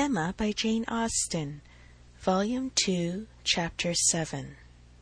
Emma by Jane Austen, Volume 2, Chapter 7.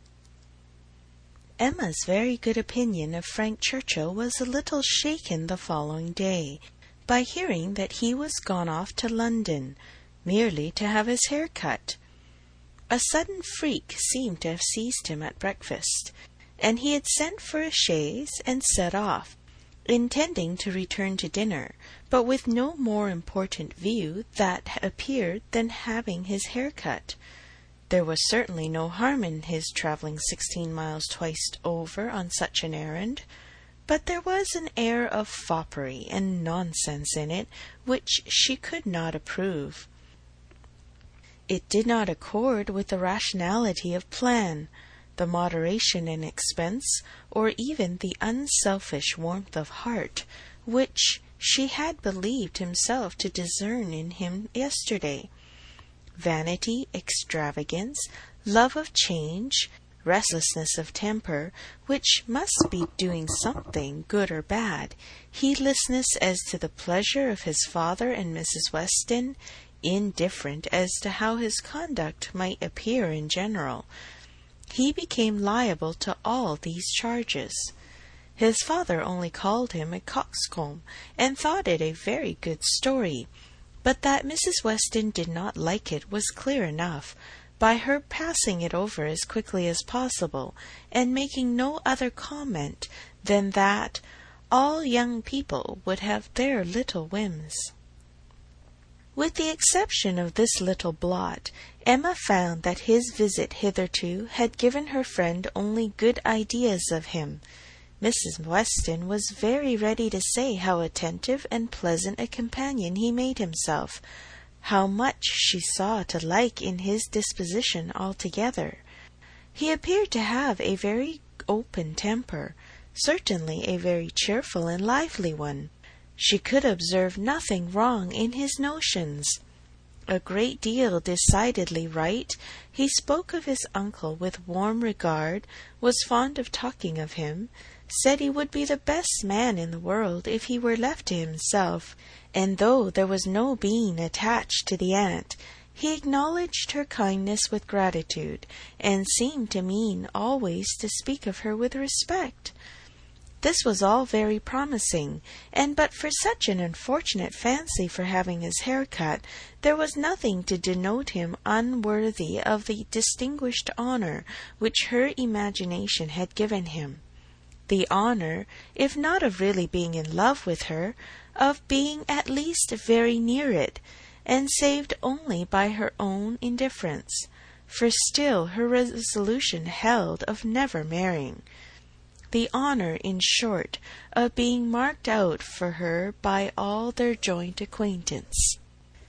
Emma's very good opinion of Frank Churchill was a little shaken the following day, by hearing that he was gone off to London, merely to have his hair cut. A sudden freak seemed to have seized him at breakfast, and he had sent for a chaise and set off, intending to return to dinner, but with no more important view that appeared than having his hair cut. There was certainly no harm in his travelling 16 miles twice over on such an errand, but there was an air of foppery and nonsense in it which she could not approve. It did not accord with the rationality of plan, the moderation in expense, or even the unselfish warmth of heart, which she had believed himself to discern in him yesterday. Vanity, extravagance, love of change, restlessness of temper, which must be doing something, good or bad, heedlessness as to the pleasure of his father and Mrs. Weston, indifferent as to how his conduct might appear in general. He became liable to all these charges. His father only called him a coxcomb, and thought it a very good story, but that Mrs. Weston did not like it was clear enough, by her passing it over as quickly as possible, and making no other comment than that all young people would have their little whims. With the exception of this little blot, Emma found that his visit hitherto had given her friend only good ideas of him. Mrs. Weston was very ready to say how attentive and pleasant a companion he made himself, how much she saw to like in his disposition altogether. He appeared to have a very open temper, certainly a very cheerful and lively one. She could observe nothing wrong in his notions. A great deal decidedly right. He spoke of his uncle with warm regard, was fond of talking of him, said he would be the best man in the world if he were left to himself, and though there was no being attached to the aunt, he acknowledged her kindness with gratitude, and seemed to mean always to speak of her with respect. This was all very promising, and but for such an unfortunate fancy for having his hair cut, there was nothing to denote him unworthy of the distinguished honour which her imagination had given him. The honour, if not of really being in love with her, of being at least very near it, and saved only by her own indifference, for still her resolution held of never marrying. The honour, in short, of being marked out for her by all their joint acquaintance.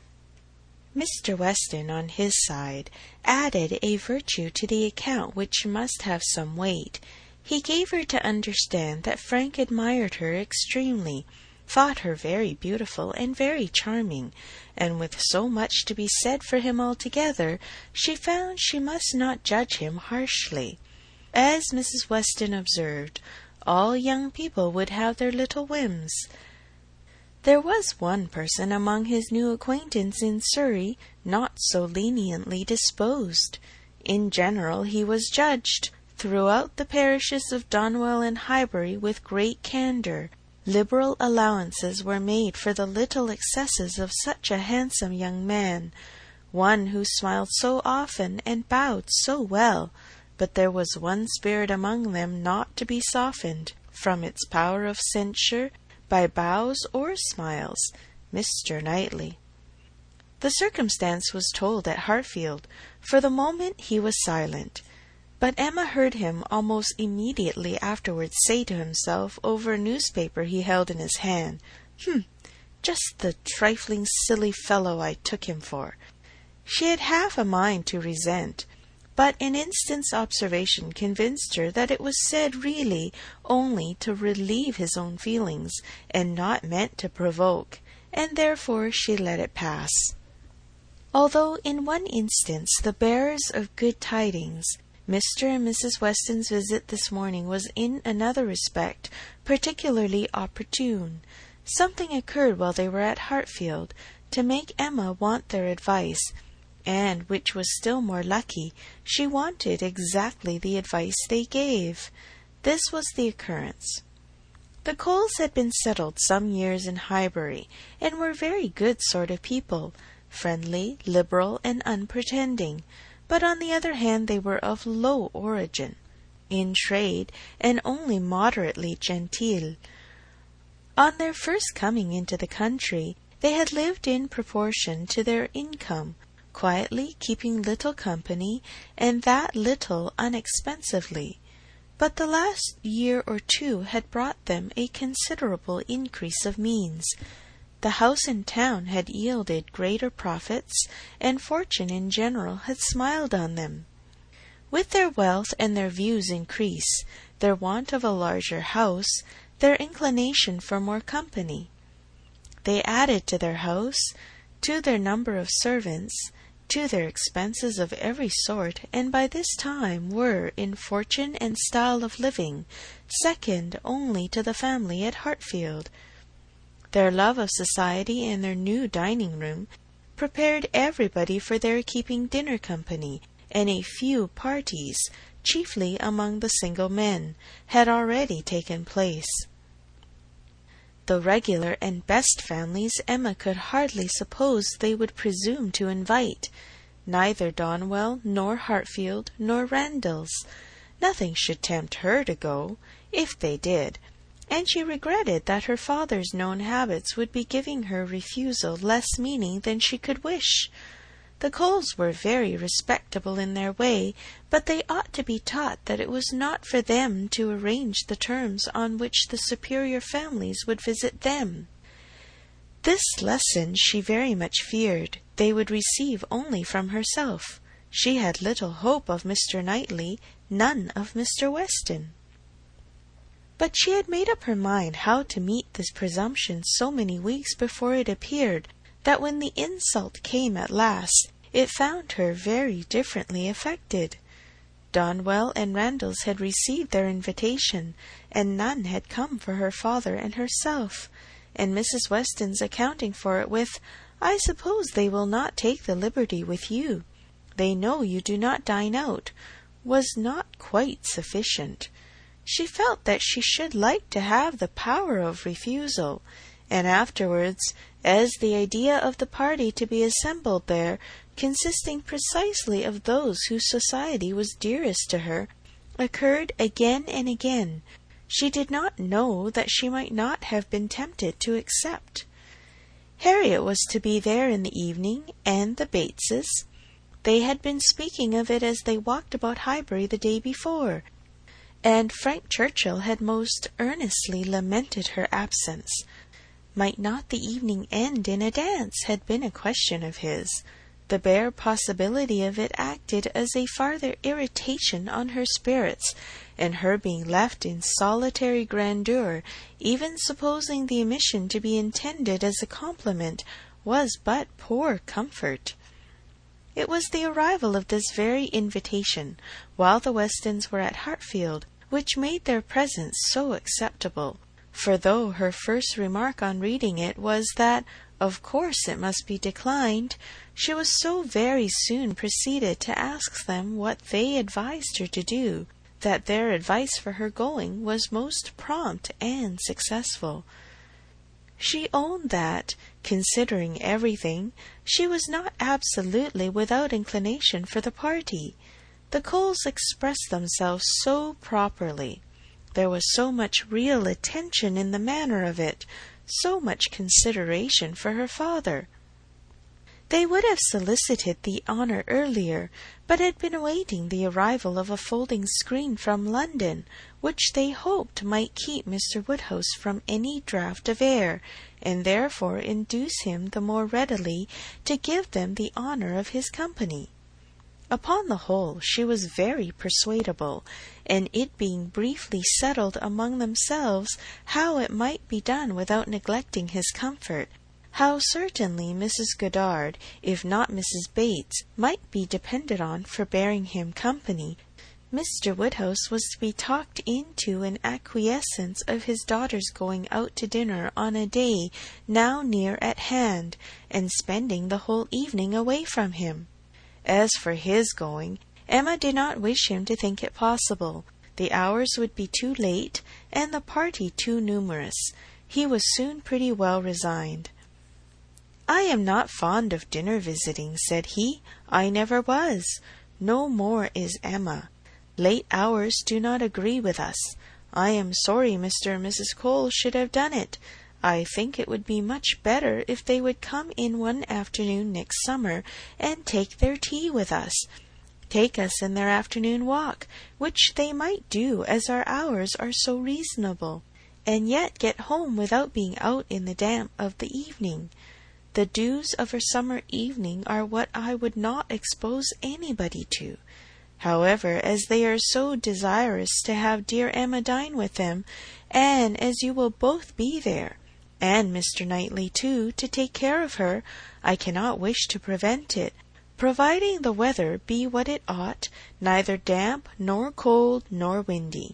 Mr. Weston, on his side, added a virtue to the account which must have some weight. He gave her to understand that Frank admired her extremely, thought her very beautiful and very charming, and with so much to be said for him altogether, she found she must not judge him harshly. As Mrs. Weston observed, all young people would have their little whims. There was one person among his new acquaintance in Surrey not so leniently disposed. In general he was judged, throughout the parishes of Donwell and Highbury, with great candour. Liberal allowances were made for the little excesses of such a handsome young man, one who smiled so often and bowed so well, but there was one spirit among them not to be softened from its power of censure by bows or smiles, Mr. Knightley. The circumstance was told at Hartfield. For the moment he was silent, but Emma heard him almost immediately afterwards say to himself over a newspaper he held in his hand, just the trifling silly fellow I took him for. She had half a mind to resent, but an instant's observation convinced her that it was said really only to relieve his own feelings, and not meant to provoke, and therefore she let it pass. Although in one instance the bearers of good tidings, Mr. and Mrs. Weston's visit this morning was in another respect particularly opportune. Something occurred while they were at Hartfield, to make Emma want their advice, and, which was still more lucky, she wanted exactly the advice they gave. This was the occurrence. The Coles had been settled some years in Highbury, and were very good sort of people, friendly, liberal, and unpretending, but on the other hand they were of low origin, in trade, and only moderately genteel. On their first coming into the country, they had lived in proportion to their income, quietly keeping little company, and that little unexpensively. But the last year or two had brought them a considerable increase of means. The house in town had yielded greater profits, and fortune in general had smiled on them. With their wealth and their views increase, their want of a larger house, their inclination for more company. They added to their house, to their number of servants, to their expenses of every sort, and by this time were, in fortune and style of living, second only to the family at Hartfield. Their love of society and their new dining-room prepared everybody for their keeping dinner company, and a few parties, chiefly among the single men, had already taken place. The regular and best families Emma could hardly suppose they would presume to invite, neither Donwell, nor Hartfield, nor Randalls. Nothing should tempt her to go, if they did, and she regretted that her father's known habits would be giving her refusal less meaning than she could wish. The Coles were very respectable in their way, but they ought to be taught that it was not for them to arrange the terms on which the superior families would visit them. This lesson she very much feared they would receive only from herself. She had little hope of Mr. Knightley, none of Mr. Weston. But she had made up her mind how to meet this presumption so many weeks before it appeared, that when the insult came at last, it found her very differently affected. Donwell and Randalls had received their invitation, and none had come for her father and herself, and Mrs. Weston's accounting for it with, "I suppose they will not take the liberty with you. They know you do not dine out," was not quite sufficient. She felt that she should like to have the power of refusal, and afterwards, as the idea of the party to be assembled there, consisting precisely of those whose society was dearest to her, occurred again and again, she did not know that she might not have been tempted to accept. Harriet was to be there in the evening, and the Bateses. They had been speaking of it as they walked about Highbury the day before, and Frank Churchill had most earnestly lamented her absence. Might not the evening end in a dance, had been a question of his. The bare possibility of it acted as a farther irritation on her spirits, and her being left in solitary grandeur, even supposing the omission to be intended as a compliment, was but poor comfort. It was the arrival of this very invitation, while the Westons were at Hartfield, which made their presence so acceptable, for though her first remark on reading it was that, of course, it must be declined, she was so very soon proceeded to ask them what they advised her to do, that their advice for her going was most prompt and successful. She owned that, considering everything, she was not absolutely without inclination for the party. The Coles expressed themselves so properly. There was so much real attention in the manner of it, so much consideration for her father. They would have solicited the honour earlier, but had been awaiting the arrival of a folding screen from London, which they hoped might keep Mr. Woodhouse from any draught of air, and therefore induce him the more readily to give them the honour of his company. Upon the whole, she was very persuadable, and it being briefly settled among themselves how it might be done without neglecting his comfort, how certainly Mrs. Goddard, if not Mrs. Bates, might be depended on for bearing him company, Mr. Woodhouse was to be talked into an acquiescence of his daughter's going out to dinner on a day now near at hand, and spending the whole evening away from him. As for his going, Emma did not wish him to think it possible. The hours would be too late, and the party too numerous. He was soon pretty well resigned. "I am not fond of dinner visiting," said he. "I never was. No more is Emma. Late hours do not agree with us. I am sorry Mr. and Mrs. Cole should have done it. I think it would be much better if they would come in one afternoon next summer and take their tea with us. Take us in their afternoon walk, which they might do, as our hours are so reasonable, and yet get home without being out in the damp of the evening. The dews of a summer evening are what I would not expose anybody to. However, as they are so desirous to have dear Emma dine with them, and as you will both be there, and Mr. Knightley too, to take care of her, I cannot wish to prevent it, providing the weather be what it ought, neither damp, nor cold, nor windy."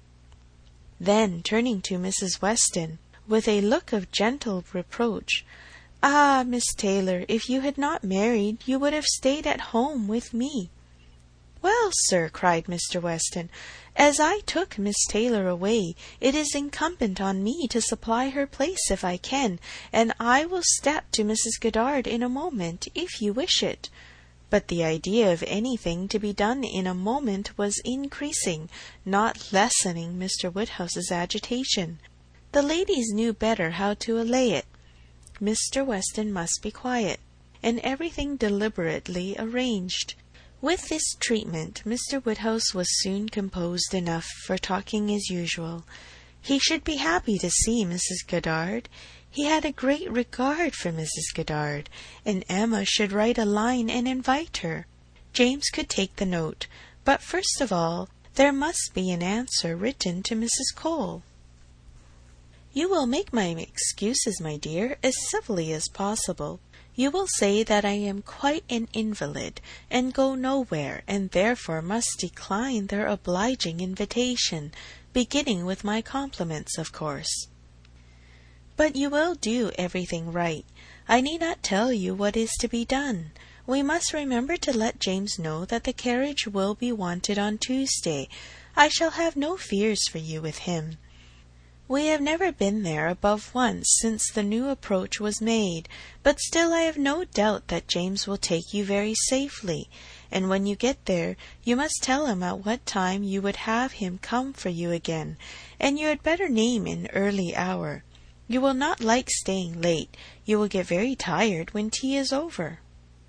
Then, turning to Mrs. Weston, with a look of gentle reproach, "Ah, Miss Taylor, if you had not married, you would have stayed at home with me." "Well, sir," cried Mr. Weston, "as I took Miss Taylor away, it is incumbent on me to supply her place if I can, and I will step to Mrs. Goddard in a moment, if you wish it." But the idea of anything to be done in a moment was increasing, not lessening Mr. Woodhouse's agitation. The ladies knew better how to allay it. Mr. Weston must be quiet, and everything deliberately arranged. With this treatment, Mr. Woodhouse was soon composed enough for talking as usual. He should be happy to see Mrs. Goddard. He had a great regard for Mrs. Goddard, and Emma should write a line and invite her. James could take the note, but first of all there must be an answer written to Mrs. Cole. "You will make my excuses, my dear, as civilly as possible. You will say that I am quite an invalid, and go nowhere, and therefore must decline their obliging invitation, beginning with my compliments, of course. But you will do everything right. I need not tell you what is to be done. We must remember to let James know that the carriage will be wanted on Tuesday. I shall have no fears for you with him. We have never been there above once since the new approach was made, but still I have no doubt that James will take you very safely, and when you get there you must tell him at what time you would have him come for you again, and you had better name an early hour. You will not like staying late. You will get very tired when tea is over."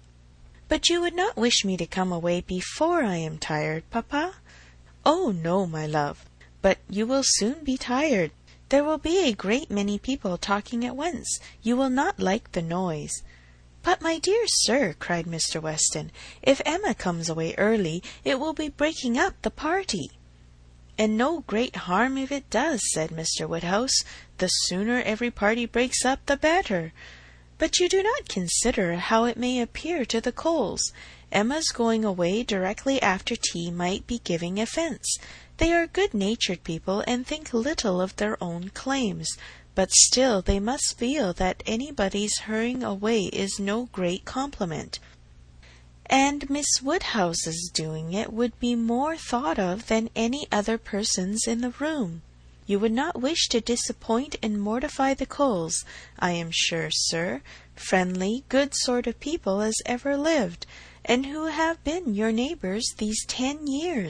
"But you would not wish me to come away before I am tired, papa?" "Oh, no, my love. But you will soon be tired. There will be a great many people talking at once. You will not like the noise." "But, my dear sir," cried Mr. Weston, "if Emma comes away early, it will be breaking up the party." "And no great harm if it does," said Mr. Woodhouse. "The sooner every party breaks up, the better. But you do not consider how it may appear to the Coles. Emma's going away directly after tea might be giving offence. They are good-natured people, and think little of their own claims, but still they must feel that anybody's hurrying away is no great compliment. And Miss Woodhouse's doing it would be more thought of than any other person's in the room. You would not wish to disappoint and mortify the Coles, I am sure, sir, friendly, good sort of people as ever lived, and who have been your neighbours these 10 years.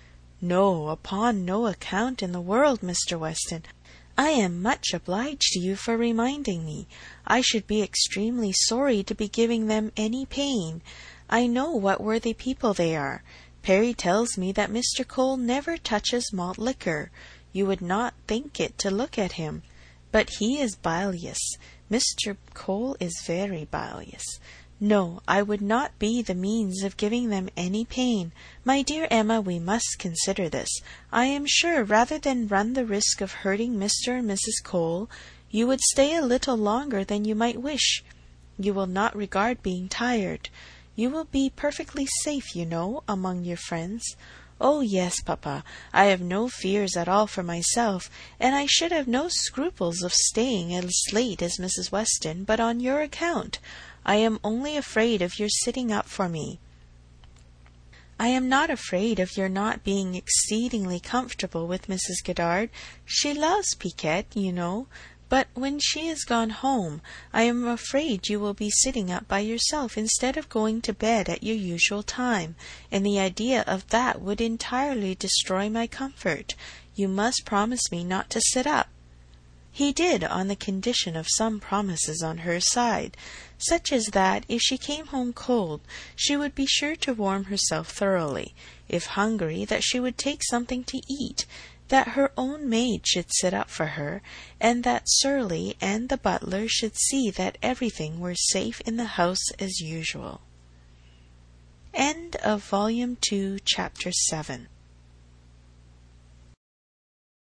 No, upon no account in the world, Mr. Weston. I am much obliged to you for reminding me. I should be extremely sorry to be giving them any pain. I know what worthy people they are. Perry tells me that Mr. Cole never touches malt liquor. You would not think it to look at him. But he is bilious. Mr. Cole is very bilious. No, I would not be the means of giving them any pain. My dear Emma, we must consider this. I am sure, rather than run the risk of hurting Mr. and Mrs. Cole, you would stay a little longer than you might wish. You will not regard being tired. You will be perfectly safe, you know, among your friends. "Oh, yes, papa, I have no fears at all for myself, and I should have no scruples of staying as late as Mrs. Weston, but on your account. I am only afraid of your sitting up for me." "I am not afraid of your not being exceedingly comfortable with Mrs. Goddard. She loves piquet, you know. But when she is gone home, I am afraid you will be sitting up by yourself instead of going to bed at your usual time, and the idea of that would entirely destroy my comfort. You must promise me not to sit up." He did, on the condition of some promises on her side, such as that if she came home cold, she would be sure to warm herself thoroughly; if hungry, that she would take something to eat; that her own maid should sit up for her, and that Surly and the butler should see that everything were safe in the house as usual. Volume 2, Chapter 7.